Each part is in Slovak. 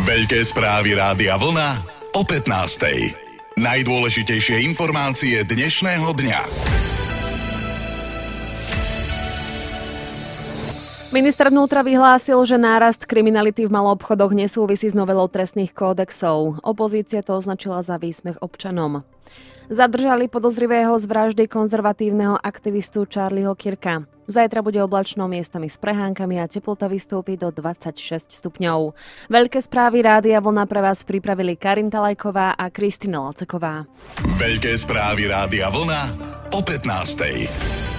Veľké správy Rádia Vlna o 15:00. Najdôležitejšie informácie dnešného dňa. Minister vnútra vyhlásil, že nárast kriminality v maloobchodoch nesúvisí s novelou trestných kódexov. Opozícia to označila za výsmech občanom. Zadržali podozrivého z vraždy konzervatívneho aktivistu Charlieho Kirka. Zajtra bude oblačno, miestami s prehánkami a teplota vystúpi do 26 stupňov. Veľké správy Rádia Vlna pre vás pripravili Karin Talajková a Kristina Laceková. Veľké správy Rádia Vlna o 15:00.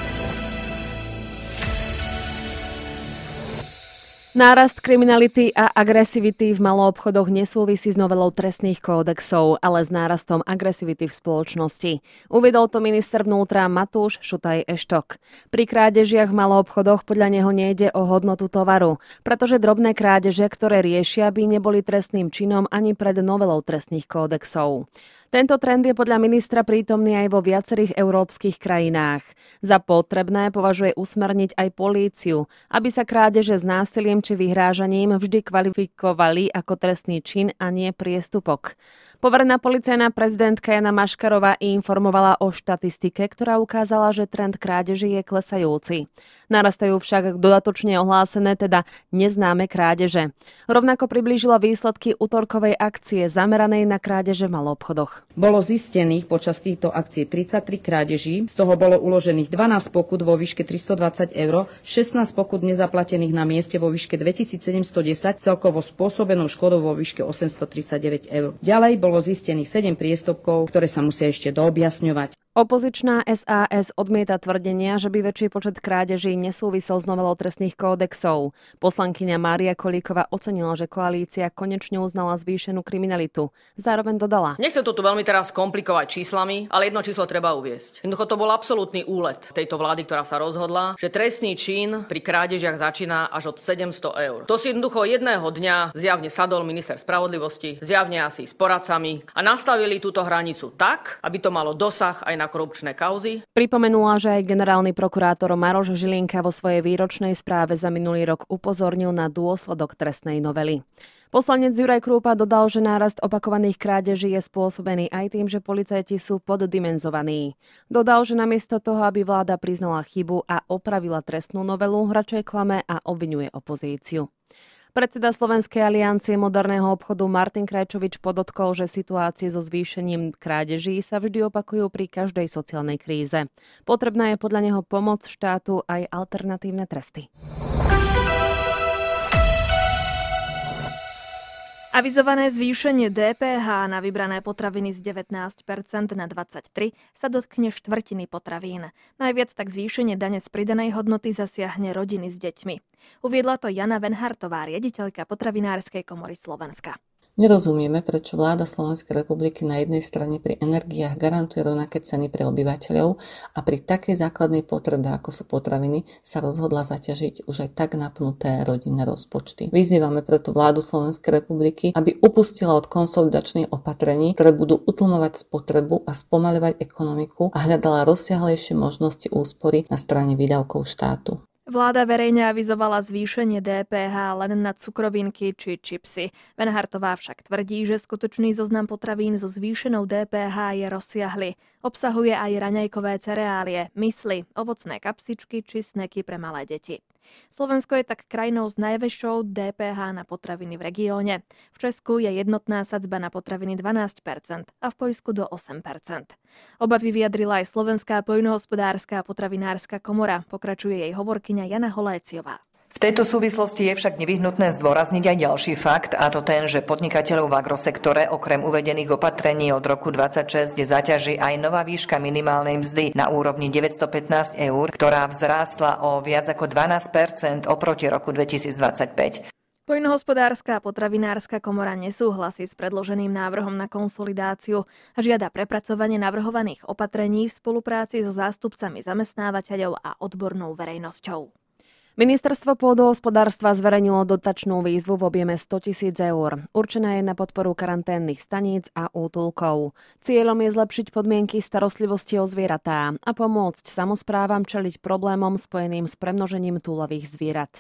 Nárast kriminality a agresivity v maloobchodoch nesúvisí s novelou trestných kódexov, ale s nárastom agresivity v spoločnosti. Uviedol to minister vnútra Matúš Šutaj Eštok. Pri krádežiach v maloobchodoch podľa neho nejde o hodnotu tovaru, pretože drobné krádeže, ktoré riešia, by neboli trestným činom ani pred novelou trestných kódexov. Tento trend je podľa ministra prítomný aj vo viacerých európskych krajinách. Za potrebné považuje usmerniť aj políciu, aby sa krádeže s násilím či vyhrážaním vždy kvalifikovali ako trestný čin a nie priestupok. Poverená policajná prezidentka Jana Maškarová informovala o štatistike, ktorá ukázala, že trend krádeží je klesajúci. Narastajú však dodatočne ohlásené, teda neznáme krádeže. Rovnako priblížila výsledky utorkovej akcie zameranej na krádeže v maloobchodoch. Bolo zistených počas týchto akcií 33 krádeží, z toho bolo uložených 12 pokut vo výške 320 eur, 16 pokut nezaplatených na mieste vo výške 2710, celkovo spôsobenou škodou vo výške 839 eur. Ďalej bolo zistených 7 priestupkov, ktoré sa musia ešte doobjasňovať. Opozičná SAS odmieta tvrdenia, že by väčší počet krádeží nesúvisel s novelou trestných kódexov. Poslankyňa Mária Kolíková ocenila, že koalícia konečne uznala zvýšenú kriminalitu. Zároveň dodala: Nechcem to tu veľmi teraz komplikovať číslami, ale jedno číslo treba uviesť. Jednoducho to bol absolútny úlet tejto vlády, ktorá sa rozhodla, že trestný čin pri krádežiach začína až od 700 eur. To si jednoducho jedného dňa zjavne sadol minister spravodlivosti, zjavne asi s poradcami a nastavili túto hranicu tak, aby to malo dosah aj na korupčné kauzy. Pripomenula, že aj generálny prokurátor Maroš Žilinka vo svojej výročnej správe za minulý rok upozornil na dôsledok trestnej novely. Poslanec Juraj Krúpa dodal, že nárast opakovaných krádeží je spôsobený aj tým, že policajti sú poddimenzovaní. Dodal, že namiesto toho, aby vláda priznala chybu a opravila trestnú novelu, radšej klame a obviňuje opozíciu. Predseda Slovenskej aliancie moderného obchodu Martin Krajčovič podotkol, že situácie so zvýšením krádeží sa vždy opakujú pri každej sociálnej kríze. Potrebná je podľa neho pomoc štátu aj alternatívne tresty. Avizované zvýšenie DPH na vybrané potraviny z 19% na 23% sa dotkne štvrtiny potravín. Najviac tak zvýšenie dane z pridanej hodnoty zasiahne rodiny s deťmi. Uviedla to Jana Venhartová, riaditeľka Potravinárskej komory Slovenska. Nerozumieme, prečo vláda Slovenskej republiky na jednej strane pri energiách garantuje rovnaké ceny pre obyvateľov a pri takej základnej potrebe, ako sú potraviny, sa rozhodla zaťažiť už aj tak napnuté rodinné rozpočty. Vyzývame preto vládu Slovenskej republiky, aby upustila od konsolidačných opatrení, ktoré budú utlmovať spotrebu a spomaľovať ekonomiku a hľadala rozsiahlejšie možnosti úspory na strane výdavkov štátu. Vláda verejne avizovala zvýšenie DPH len na cukrovinky či čipsy. Venhartová však tvrdí, že skutočný zoznam potravín so zvýšenou DPH je rozsiahly. Obsahuje aj raňajkové cereálie, mysli, ovocné kapsičky či sneky pre malé deti. Slovensko je tak krajinou s najvyššou DPH na potraviny v regióne. V Česku je jednotná sadzba na potraviny 12% a v Poľsku do 8%. Obavy vyjadrila aj Slovenská poľnohospodárska a potravinárska komora, pokračuje jej hovorkyňa Jana Holéciová. V tejto súvislosti je však nevyhnutné zdôrazniť aj ďalší fakt, a to ten, že podnikateľov v agrosektore okrem uvedených opatrení od roku 2026 zaťaží aj nová výška minimálnej mzdy na úrovni 915 eur, ktorá vzrástla o viac ako 12% oproti roku 2025. Poľnohospodárska a potravinárska komora nesúhlasí s predloženým návrhom na konsolidáciu a žiada prepracovanie navrhovaných opatrení v spolupráci so zástupcami zamestnávateľov a odbornou verejnosťou. Ministerstvo pôdohospodárstva zverejnilo dotačnú výzvu v objeme 100 000 eur. Určená je na podporu karanténnych staníc a útulkov. Cieľom je zlepšiť podmienky starostlivosti o zvieratá a pomôcť samosprávam čeliť problémom spojeným s premnožením túlavých zvierat.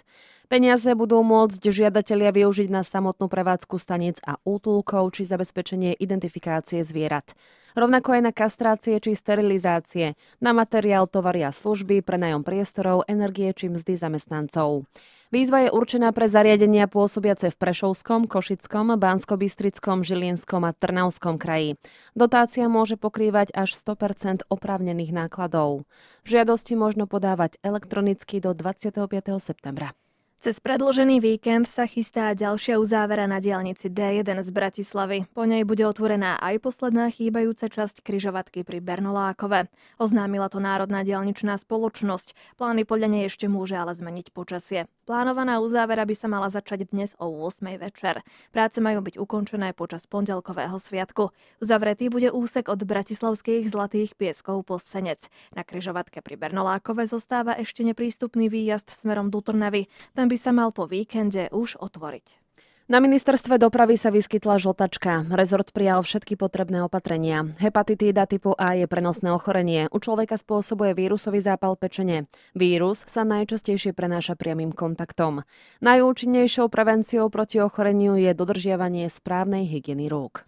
Peniaze budú môcť žiadatelia využiť na samotnú prevádzku staníc a útulkov či zabezpečenie identifikácie zvierat. Rovnako aj na kastrácie či sterilizácie, na materiál, tovary a služby, prenajom priestorov, energie či mzdy zamestnancov. Výzva je určená pre zariadenia pôsobiace v Prešovskom, Košickom, Banskobystrickom, Žilinskom a Trnavskom kraji. Dotácia môže pokrývať až 100% oprávnených nákladov. Žiadosti možno podávať elektronicky do 25. septembra. Cez predĺžený víkend sa chystá ďalšia uzávera na diaľnici D1 z Bratislavy. Po nej bude otvorená aj posledná chýbajúca časť križovatky pri Bernolákove. Oznámila to Národná diaľničná spoločnosť. Plány podľa nej ešte môže ale zmeniť počasie. Plánovaná uzávera by sa mala začať dnes o 8 večer. Práce majú byť ukončené počas pondelkového sviatku. Uzavretý bude úsek od bratislavských Zlatých Pieskov po Senec. Na križovatke pri Bernolákove zostáva ešte neprístupný výjazd smerom do Trnavy. By sa mal po víkende už otvoriť. Na ministerstve dopravy sa vyskytla žltačka. Rezort prijal všetky potrebné opatrenia. Hepatitída typu A je prenosné ochorenie. U človeka spôsobuje vírusový zápal pečene. Vírus sa najčastejšie prenáša priamym kontaktom. Najúčinnejšou prevenciou proti ochoreniu je dodržiavanie správnej hygieny rúk.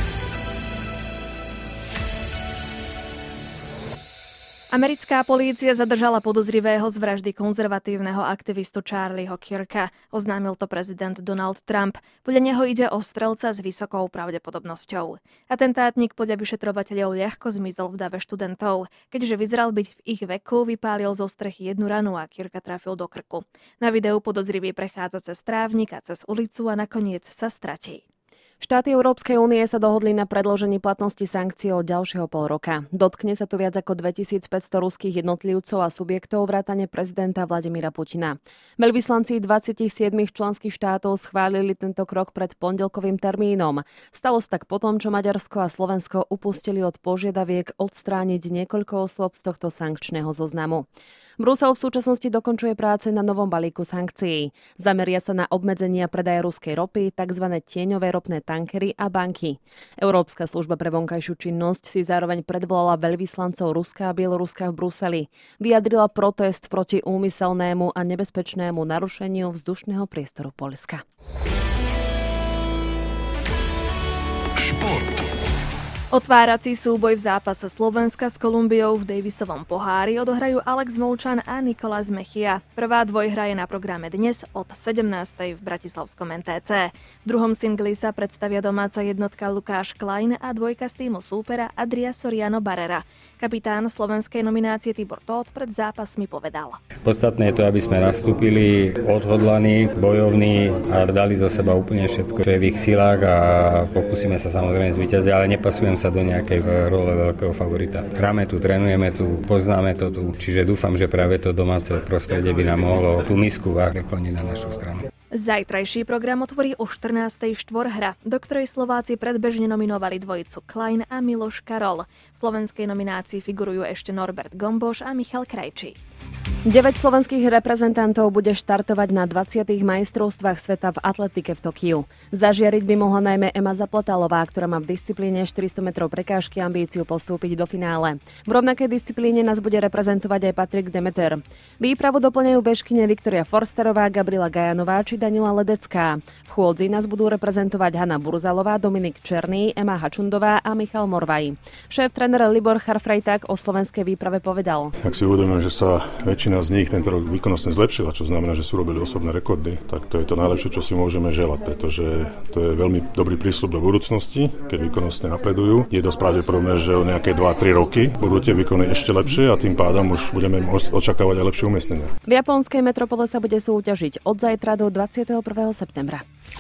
Americká polícia zadržala podozrivého z vraždy konzervatívneho aktivistu Charlieho Kirka. Oznámil to prezident Donald Trump. Podľa neho ide o strelca s vysokou pravdepodobnosťou. Atentátnik podľa vyšetrovateľov ľahko zmizol v dave študentov. Keďže vyzeral byť v ich veku, vypálil zo strechy jednu ranu a Kirka trafil do krku. Na videu podozrivý prechádza cez trávnik a cez ulicu a nakoniec sa stratí. Štáty Európskej únie sa dohodli na predĺžení platnosti sankcií od ďalšieho pol roka. Dotkne sa tu viac ako 2500 ruských jednotlivcov a subjektov vrátane prezidenta Vladimíra Putina. Veľvyslanci 27 členských štátov schválili tento krok pred pondelkovým termínom. Stalo sa tak potom, čo Maďarsko a Slovensko upustili od požiadaviek odstrániť niekoľko osôb z tohto sankčného zoznamu. Brusel v súčasnosti dokončuje práce na novom balíku sankcií. Zameria sa na obmedzenia predaja ruskej ropy, tzv. Tieňové ropné tankery a banky. Európska služba pre vonkajšiu činnosť si zároveň predvolala veľvyslancov Ruska a Bieloruska v Bruseli. Vyjadrila protest proti úmyselnému a nebezpečnému narušeniu vzdušného priestoru Poľska. Šport. Otvárací súboj v zápase Slovenska s Kolumbiou v Davisovom pohári odohrajú Alex Molčan a Nicolás Mejía. Prvá dvojhra je na programe dnes od 17:00 v bratislavskom NTC. V druhom singli sa predstavia domáca jednotka Lukáš Klein a dvojka z týmu súpera Adria Soriano Barrera. Kapitán slovenskej nominácie Tibor Tóth pred zápasmi povedal: Podstatné je to, aby sme nastúpili odhodlaní, bojovní a dali zo seba úplne všetko, čo je v ich silách a pokúsime sa samozrejme zvíťaziť, ale nepasujem sa do nejakej role veľkého favorita. Hráme tu, trénujeme tu, poznáme to tu, čiže dúfam, že práve to domáce prostredie by nám mohlo tú misku prekloniť na našu stranu. Zajtrajší program otvorí o 14:00 štvorhra, do ktorej Slováci predbežne nominovali dvojicu Klein a Miloš Karol. V slovenskej nominácii figurujú ešte Norbert Gomboš a Michal Krajčí. 9 slovenských reprezentantov bude štartovať na 20. majstrovstvách sveta v atletike v Tokiu. Zažiariť by mohla najmä Ema Zaplatalová, ktorá má v disciplíne 400 metrov prekážky ambíciu postúpiť do finále. V rovnakej disciplíne nás bude reprezentovať aj Patrik Demeter. Výpravu doplňajú bežkyne Viktoria Forsterová, Gabriela Gajanová či Daniela Ledecká. V chôdzi nás budú reprezentovať Hanna Burzalová, Dominik Černý, Ema Hačundová a Michal Morvaj. Šéf-tréner Libor Charfrejták o slovenskej výprave povedal: Ak si uvedomíme, že sa väčšina z nich tento rok výkonnostne zlepšila, čo znamená, že sú robili osobné rekordy, tak to je to najlepšie, čo si môžeme želať, pretože to je veľmi dobrý prísľub do budúcnosti, keď výkonnostne napredujú. Je dosť pravdepodobné, že o nejaké 2-3 roky budú tie výkony ešte lepšie a tým pádom už budeme očakávať aj lepšie umiestnenia. V japonskej metropole sa bude súťažiť od zajtra do 21. septembra.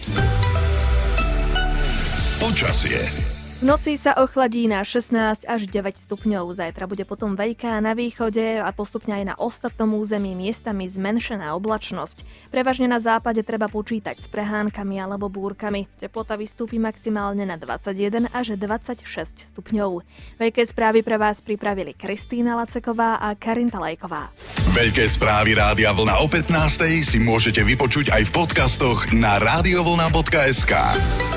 Počasie. V noci sa ochladí na 16 až 9 stupňov. Zajtra bude potom veľká na východe a postupne aj na ostatnom území miestami zmenšená oblačnosť. Prevažne na západe treba počítať s prehánkami alebo búrkami. Teplota vystúpi maximálne na 21 až 26 stupňov. Veľké správy pre vás pripravili Kristýna Laceková a Karinta Lajková. Veľké správy Rádia Vlna o 15:00 si môžete vypočuť aj v podcastoch na radiovlna.sk.